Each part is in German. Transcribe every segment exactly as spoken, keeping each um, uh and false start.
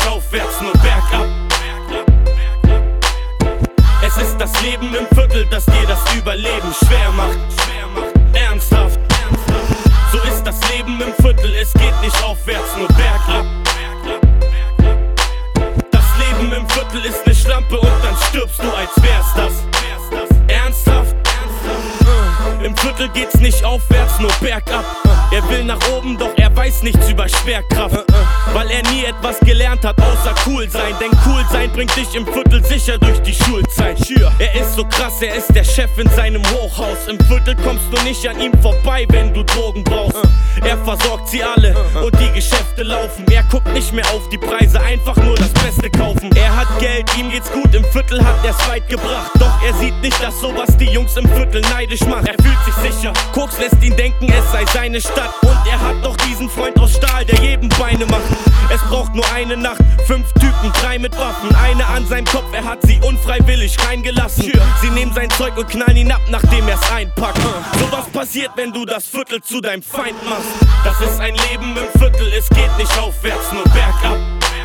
nicht aufwärts, nur bergab. Es ist das Leben im Viertel, das dir das Überleben schwer macht. Ernsthaft, so ist das Leben im Viertel, es geht nicht aufwärts, nur bergab. Das Leben im Viertel ist ne Schlampe und dann stirbst du, als wär's das. Ernsthaft, im Viertel geht's nicht aufwärts, nur bergab. Er will nach oben, doch er weiß nichts über Schwerkraft, weil er nie etwas gelernt hat, außer cool sein. Denn cool sein bringt dich im Viertel sicher durch die Schulzeit. Er ist so krass, er ist der Chef in seinem Hochhaus. Im Viertel kommst du nicht an ihm vorbei, wenn du Drogen brauchst. Er versorgt sie alle und die Geschäfte laufen. Er guckt nicht mehr auf die Preise, einfach nur das Beste kaufen. Er hat Geld, ihm geht's gut, im Viertel hat er's weit gebracht. Doch er sieht nicht, dass sowas die Jungs im Viertel neidisch macht. Er fühlt sich sicher, Koks lässt ihn denken, es sei seine Stadt. Und er hat noch diesen Freund aus Stahl, der jedem Beine macht. Es braucht nur eine Nacht, fünf Typen, drei mit Waffen. Eine an seinem Kopf, er hat sie unfreiwillig reingelassen. Sie nehmen sein Zeug und knallen ihn ab, nachdem er's einpackt. Sowas passiert, wenn du das Viertel zu deinem Feind machst. Das ist ein Leben im Viertel, es geht nicht aufwärts, nur bergab.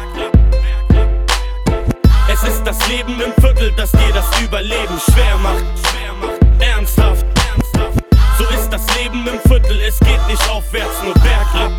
Es ist das Leben im Viertel, das dir das Überleben schwer macht. Ernsthaft, so ist das Leben im Viertel, es geht nicht aufwärts, nur bergab.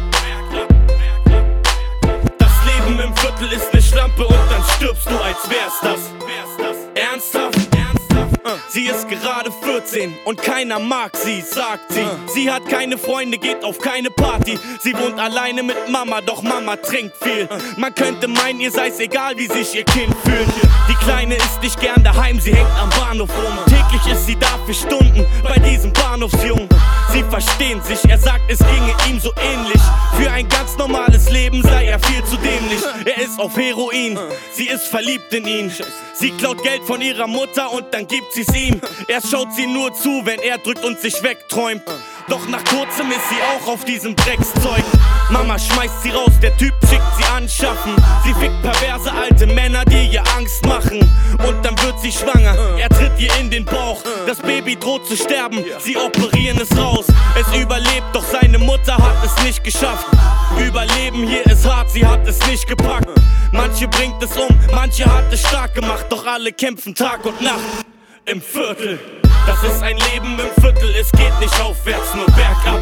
Das Leben im Viertel ist ne Schlampe und dann stirbst du, als wär's das. Ernsthaft, sie ist gerade vierzehn und keiner mag sie, sagt sie. Sie hat keine Freunde, geht auf keine Party. Sie wohnt alleine mit Mama, doch Mama trinkt viel. Man könnte meinen, ihr sei's egal, wie sich ihr Kind fühlt. Die Kleine ist nicht gern daheim, sie hängt am Bahnhof rum. Täglich ist sie da für Stunden bei diesem Bahnhofsjungen. Sie verstehen sich, er sagt, es ginge ihm so ähnlich. Für ein ganz normales Leben sei er viel zu dämlich. Er ist auf Heroin, sie ist verliebt in ihn. Sie klaut Geld von ihrer Mutter und dann gibt sie's ihm. Er schaut sie nur zu, wenn er drückt und sich wegträumt. Doch nach kurzem ist sie auch auf diesem Dreckszeug. Mama schmeißt sie raus, der Typ schickt sie anschaffen. Sie fickt perverse alte Männer, die ihr Angst machen. Und dann wird sie schwanger, er tritt ihr in den Bauch. Das Baby droht zu sterben, sie operieren es raus. Es überlebt, doch seine Mutter hat es nicht geschafft. Überleben hier ist hart, sie hat es nicht gepackt. Manche bringt es um, manche hat es stark gemacht. Doch alle kämpfen Tag und Nacht im Viertel. Das ist ein Leben im Viertel, es geht nicht aufwärts, nur bergab.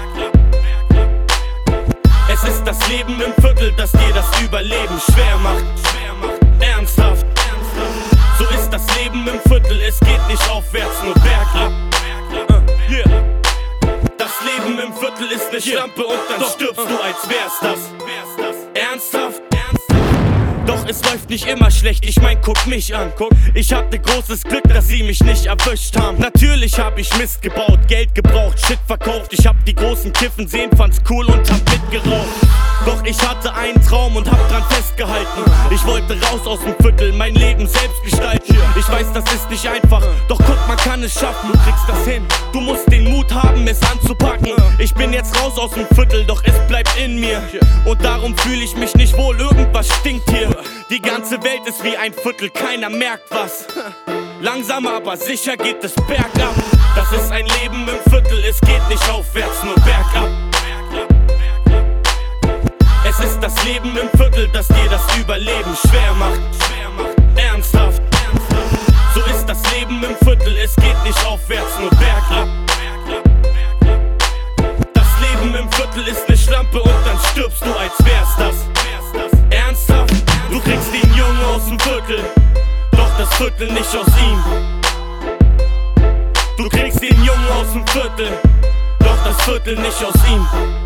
Es ist das Leben im Viertel, das dir das Überleben schwer macht. Ernsthaft, so ist das Leben im Viertel, es geht nicht aufwärts, nur bergab. Das Leben im Viertel ist ne Schlampe und dann stirbst du, als wär's das. Ernsthaft? Doch es läuft nicht immer schlecht, ich mein, guck mich an. Ich hatte großes Glück, dass sie mich nicht erwischt haben. Natürlich hab ich Mist gebaut, Geld gebraucht, Shit verkauft. Ich hab die großen Kiffen sehen, fand's cool und hab mitgeraucht. Doch ich hatte einen Traum und hab dran festgehalten. Ich wollte raus aus dem Viertel, mein Leben selbst gestalten. Ich weiß, das ist nicht einfach, doch guck, man kann es schaffen. Du kriegst das hin, du musst den Mut haben, es anzupacken. Ich bin jetzt raus aus dem Viertel, doch es bleibt in mir. Und darum fühle ich mich nicht wohl, irgendwas stinkt hier. Die ganze Welt ist wie ein Viertel, keiner merkt was. Langsam aber sicher geht es bergab. Das ist ein Leben im Viertel, es geht nicht aufwärts, nur bergab. Es ist das Leben im Viertel, das dir das Überleben schwer macht. Ernsthaft, so ist das Leben im Viertel, es geht nicht aufwärts, nur bergab. Das Leben im Viertel ist ne Schlampe und dann stirbst du, als wär's das. Ernsthaft, du kriegst den Jungen aus dem Viertel, doch das Viertel nicht aus ihm. Du kriegst den Jungen aus dem Viertel, doch das Viertel nicht aus ihm.